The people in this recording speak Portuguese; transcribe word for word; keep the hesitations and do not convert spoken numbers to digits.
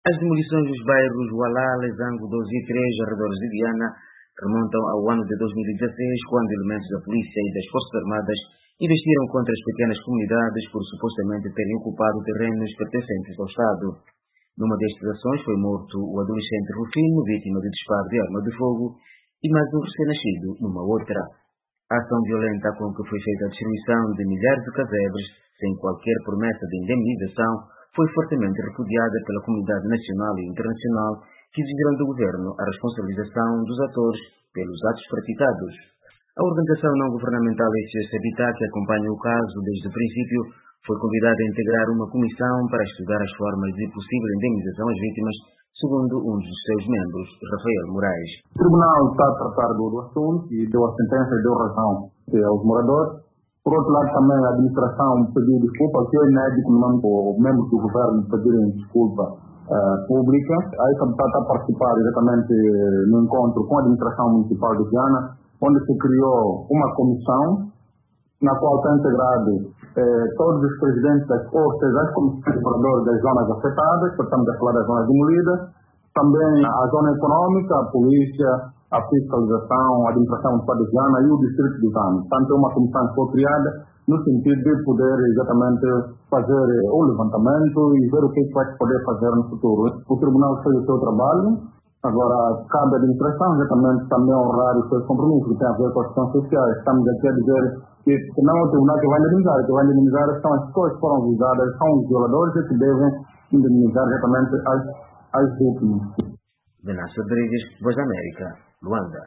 As demolições dos bairros Ualá, Lezango dois e três, arredores de Diana, remontam ao ano de dois mil e dezesseis, quando elementos da polícia e das Forças Armadas investiram contra as pequenas comunidades por supostamente terem ocupado terrenos pertencentes ao Estado. Numa destas ações foi morto o adolescente Rufino, vítima de disparo de arma de fogo, e mais um recém-nascido numa outra. A ação violenta com que foi feita a destruição de milhares de casebres, sem qualquer promessa de indemnização, foi fortemente repudiada pela comunidade nacional e internacional, que exigiram do governo a responsabilização dos atores pelos atos praticados. A organização não-governamental S O S Habitat, que acompanha o caso desde o princípio, foi convidada a integrar uma comissão para estudar as formas de possível indemnização às vítimas, segundo um dos seus membros, Rafael Moraes. O tribunal está a tratar do assunto e deu a sentença e deu razão aos moradores. Por outro lado, também a administração pediu desculpa, que é inédito os membros do governo pedirem desculpa uh, pública. A S O S Habitat está a participar diretamente no encontro com a administração municipal de Diana, onde se criou uma comissão na qual está integrado eh, todos os presidentes das forças, as comissões de moradores das zonas afetadas, portanto, a falar das zonas demolidas, também a zona econômica, a polícia, a fiscalização, a administração municipal de Diana e o distrito de Diana. Portanto, é uma comissão que foi criada no sentido de poder exatamente fazer o levantamento e ver o que é que vai poder fazer no futuro. O tribunal fez o seu trabalho. Agora, cabe à administração exatamente também honrar os seus compromissos que têm a ver com as questões sociais. Estamos aqui a dizer que não é o tribunal que vai indemnizar, que vai indemnizar são as pessoas que foram visadas, são os violadores e que devem indemnizar exatamente as, as vítimas. Venâncio Rodrigues, Voz da América, Luanda.